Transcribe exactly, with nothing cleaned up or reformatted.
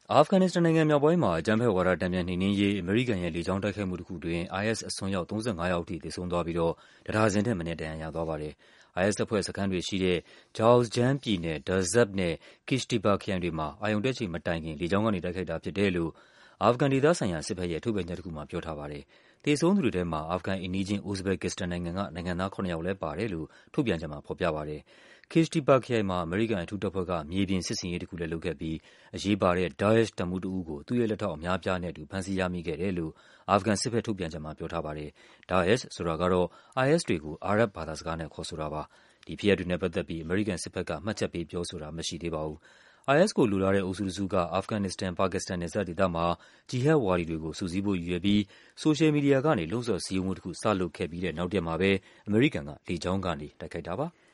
အာဖဂန်နစ္စတန်နိုင်ငံမြောက်ပိုင်းမှာ အကြမ်းဖက်ဝါဒ တန်ပြန်နှိမ်နင်းရေး အမေရိကန်ရဲ့ လေကြောင်းတိုက်ခိုက်မှုတခုအတွင်း အိုင်အက်စ် အစွန်းရောက် ၃၅ ယောက်ထိ သေဆုံးသွားပြီးတော့ တဒါဇင်ထက်မနည်း ဒဏ်ရာရသွားပါတယ်။အိုင်အက်စ်အဖွဲ့စခန်းတွေရှိတဲ့ Jowzjan ပြည်နယ်၊ Darzab နဲ့ Qishtepa ခရိုင်တွေမှာ အာရုဏ်တက်ချိန်မတိုင်ခင် လေကြောင်းကနေ တိုက်ခိုက်တာဖြစ်တယ်လို့ အာဖဂန်ဒေသဆိုင်ရာ စစ်ဘက်ရဲ့ ထုတ်ပြန်ချက်တခုမှာ ပြောထားပါတယ်။ သေဆုံးသူတွေထဲမှာ အာဖဂန်အိမ်နီးချင်း ဥဇဘက်ကစ္စတန်နိုင်ငံက နိုင်ငံသား ခုနစ်ယောက်လည်းပါတယ်လို့ ထုတ်ပြန်ချက်မှာ ဖော်ပြပါတယ်။ Qishtepa ခရိုင်မှာ အမေရိကန် အထူးတပ်ဖွဲ့က မြေပြင်စစ်ဆင်ရေးတခုလည်း လုပ်ခဲ့ပြီး အရေးပါတဲ့ ဒါးအက်ရှ် တပ်မှူးတဦးကို သူ့ရဲ့လက်ထောက် အများအပြားနဲ့အတူ ဖမ်းဆီးရမိခဲ့တယ်လို့ အာဖဂန်စစ်ဘက် ထုတ်ပြန်ချက်မှာ ပြောထားပါတယ်။ ဒါးအက်ရှ်ဆိုတာကတော့ အိုင်အက်စ်တွေကို အာရပ်ဘာသာစကားနဲ့ ခေါ်ဆိုတာပါ။ ဒီဖြစ်ရပ်တွေနဲ့ပတ်သက်ပြီး အမေရိကန်စစ်ဘက်က မှတ်ချက်ပေးပြောဆိုတာ မရှိသေးပါဘူး။ အိုင်အက်စ်ကိုလိုလားတဲ့ အုပ်စုတစုက အာဖဂန်နစ္စတန်-ပါကစ္စတန် နယ်စပ်ဒေသမှာ ဂျီဟတ်ဒ်ဝါဒီတွေကို စုစည်းဖို့ရည်ရွယ်ပြီး ဆိုရှယ်မီဒီယာကနေ လှုံ့ဆော်စည်းရုံးမှုတခု စလုပ်ခဲ့ပြီးတဲ့ နောက်တရက်မှာပဲ အမေရိကန်က လေကြောင်းကနေ တိုက်ခိုက်တာပါ။